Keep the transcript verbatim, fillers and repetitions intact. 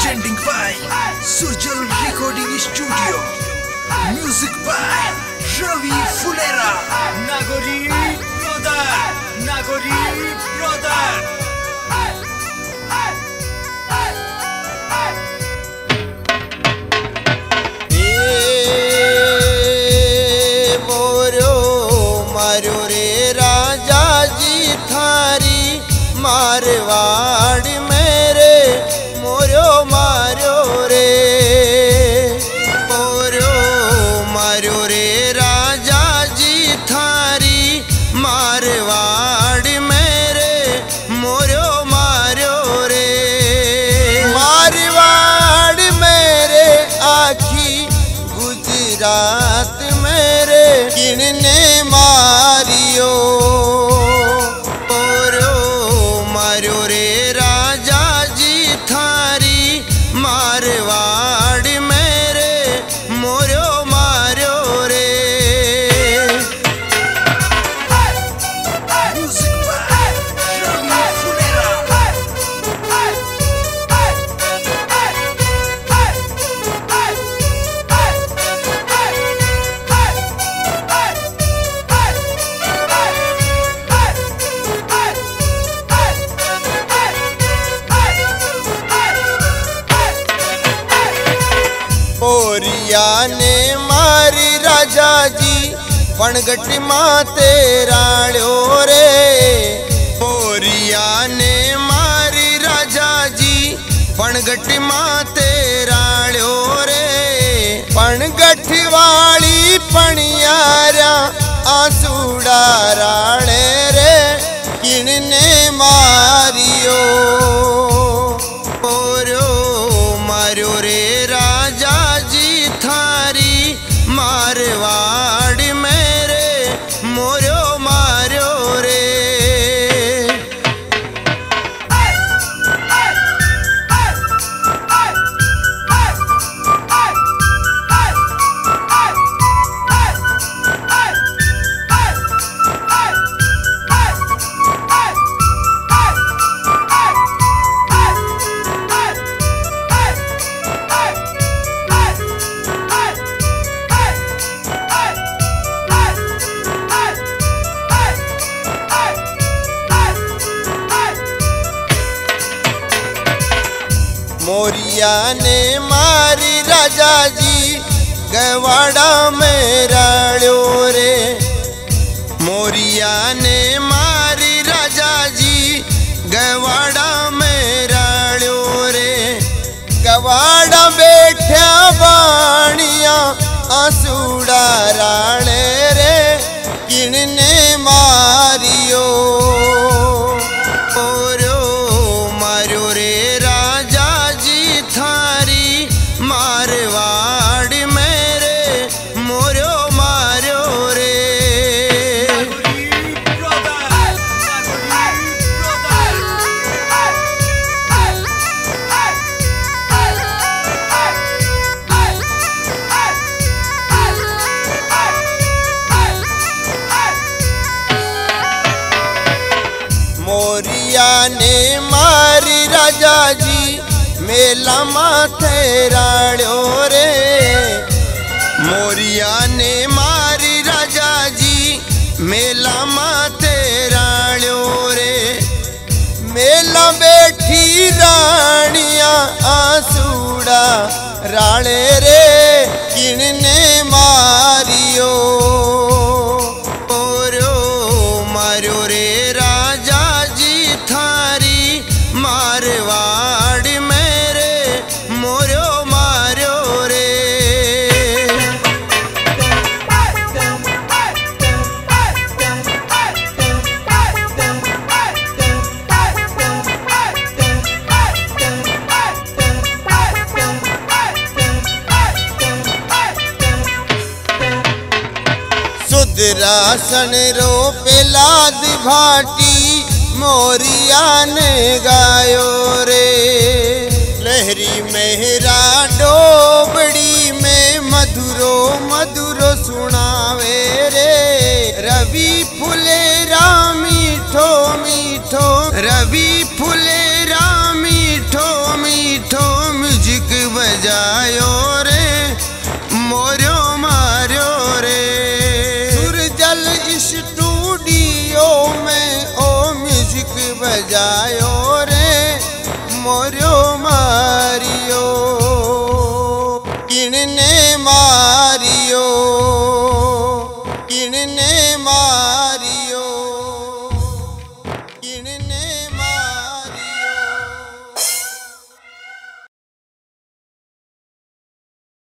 presenting by Surjal Recording Studio. Music by Ravi Fulera. Nagori brother, Nagori brother. Marwar मेरे मोरो मारो रे मोरो मारो रे राजा जी थारी मारवाड़ मेरे मोरो मारो रे मारवाड़ मेरे आखी गुजरात मेरे किनने मारियो मोरिया ने मारी राजा जी पणगटी माते राड़ो रे मोरिया ने मारी राजा जी पणगटी माते राड़ो रे पणगठी वाली पणियारा आंसूड़ा राणे रे किनने मारियो मोरो मारो रे मारवाड़ मेरे मोरो मारो रे मोरिया ने मारी राजा जी गवाड़ा में राड़ो रे मोरिया ने मारी राजा जी गवाड़ा में राड़ो रे गवाड़ा बैठा बाणिया आंसूड़ा राणे रे किनने मारियो मोरिया ने मारी राजा जी मेला माथे राड़ो रे मोरिया ने मारी राजा जी मेला माथे राड़ो रे मेला बैठी रानिया आंसूड़ा राणे रे किनने मारियो मोरो मारो रे मारवाड़ मेरे मोरो मारो रे सुदरासन रो पेलाद भाटी मोरिया ने गायो रे लहरी मेहरा डोबड़ी में मधुरो मधुरो सुनावे रे रवि फुलेरा मीठो मीठो रवि फुलेरा मीठो मीठो म्यूजिक जायो